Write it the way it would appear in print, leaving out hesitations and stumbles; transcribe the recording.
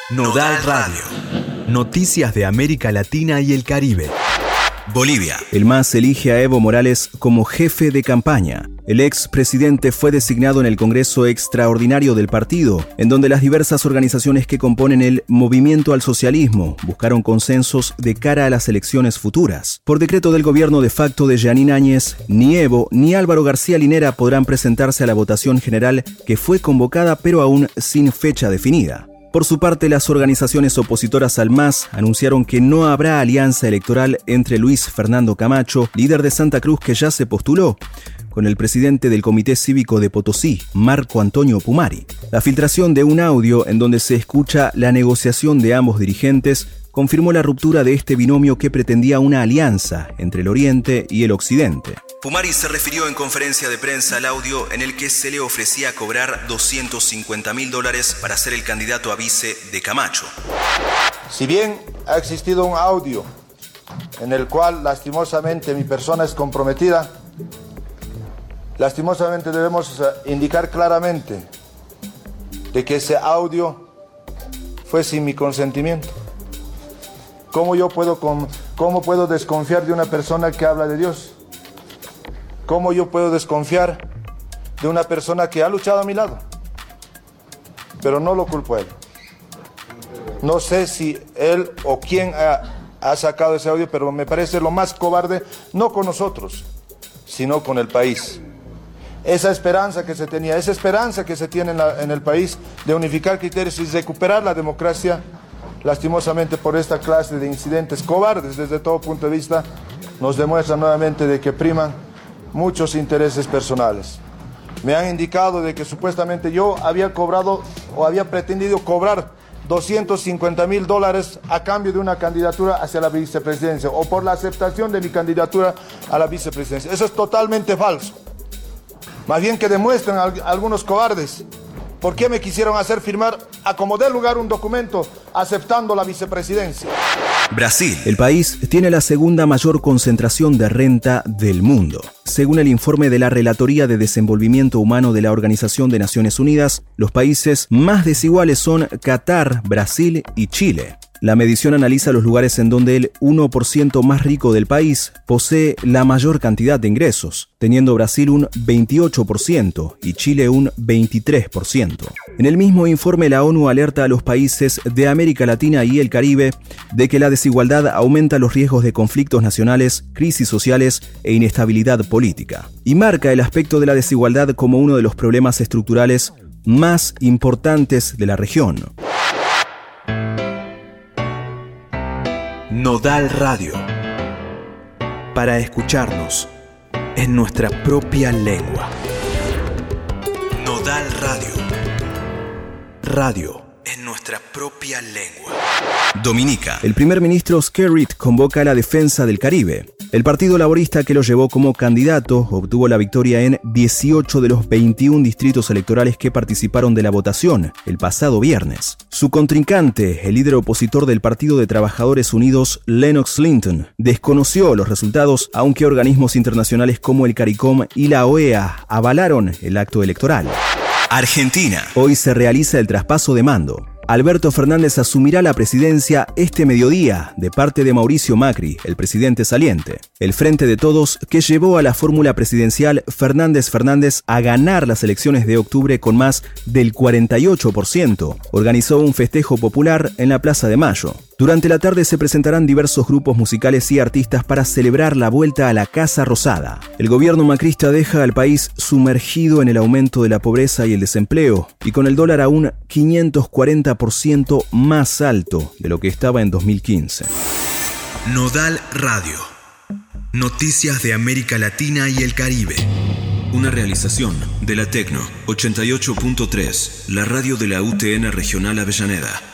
Nodal Radio. Noticias de América Latina y el Caribe. Bolivia. El MAS elige a Evo Morales como jefe de campaña. El expresidente fue designado en el Congreso Extraordinario del partido, en donde las diversas organizaciones que componen el Movimiento al Socialismo buscaron consensos de cara a las elecciones futuras. Por decreto del gobierno de facto de Jeanine Áñez, ni Evo ni Álvaro García Linera podrán presentarse a la votación general que fue convocada pero aún sin fecha definida. Por su parte, las organizaciones opositoras al MAS anunciaron que no habrá alianza electoral entre Luis Fernando Camacho, líder de Santa Cruz que ya se postuló, con el presidente del Comité Cívico de Potosí, Marco Antonio Pumari. La filtración de un audio en donde se escucha la negociación de ambos dirigentes confirmó la ruptura de este binomio que pretendía una alianza entre el Oriente y el Occidente. Pumari se refirió en conferencia de prensa al audio en el que se le ofrecía cobrar $250,000 para ser el candidato a vice de Camacho. Si bien ha existido un audio en el cual lastimosamente mi persona es comprometida, lastimosamente debemos indicar claramente de que ese audio fue sin mi consentimiento. ¿Cómo puedo desconfiar de una persona que habla de Dios? ¿Cómo yo puedo desconfiar de una persona que ha luchado a mi lado? Pero no lo culpo a él. No sé si él o quién ha sacado ese audio, pero me parece lo más cobarde, no con nosotros, sino con el país. Esa esperanza que se tenía, esa esperanza que se tiene en el país de unificar criterios y recuperar la democracia, lastimosamente por esta clase de incidentes cobardes desde todo punto de vista, nos demuestra nuevamente de que priman muchos intereses personales. Me han indicado de que supuestamente yo había cobrado o había pretendido cobrar $250,000 a cambio de una candidatura hacia la vicepresidencia o por la aceptación de mi candidatura a la vicepresidencia. Eso es totalmente falso. Más bien que demuestren algunos cobardes por qué me quisieron hacer firmar a como dé lugar un documento aceptando la vicepresidencia. Brasil. El país tiene la segunda mayor concentración de renta del mundo. Según el informe de la Relatoría de Desenvolvimiento Humano de la Organización de Naciones Unidas, los países más desiguales son Qatar, Brasil y Chile. La medición analiza los lugares en donde el 1% más rico del país posee la mayor cantidad de ingresos, teniendo Brasil un 28% y Chile un 23%. En el mismo informe, la ONU alerta a los países de América Latina y el Caribe de que la desigualdad aumenta los riesgos de conflictos nacionales, crisis sociales e inestabilidad política, y marca el aspecto de la desigualdad como uno de los problemas estructurales más importantes de la región. Nodal Radio. Para escucharnos en nuestra propia lengua. Nodal Radio. Radio en nuestra propia lengua. Dominica. El primer ministro Skerrit convoca a la defensa del Caribe. El Partido Laborista, que lo llevó como candidato, obtuvo la victoria en 18 de los 21 distritos electorales que participaron de la votación el pasado viernes. Su contrincante, el líder opositor del Partido de Trabajadores Unidos, Lennox Linton, desconoció los resultados, aunque organismos internacionales como el CARICOM y la OEA avalaron el acto electoral. Argentina. Hoy se realiza el traspaso de mando. Alberto Fernández asumirá la presidencia este mediodía de parte de Mauricio Macri, el presidente saliente. El Frente de Todos, que llevó a la fórmula presidencial Fernández a ganar las elecciones de octubre con más del 48%, organizó un festejo popular en la Plaza de Mayo. Durante la tarde se presentarán diversos grupos musicales y artistas para celebrar la vuelta a la Casa Rosada. El gobierno macrista deja al país sumergido en el aumento de la pobreza y el desempleo, y con el dólar aún 540% más alto de lo que estaba en 2015. Nodal Radio. Noticias de América Latina y el Caribe. Una realización de la Tecno 88.3, la radio de la UTN Regional Avellaneda.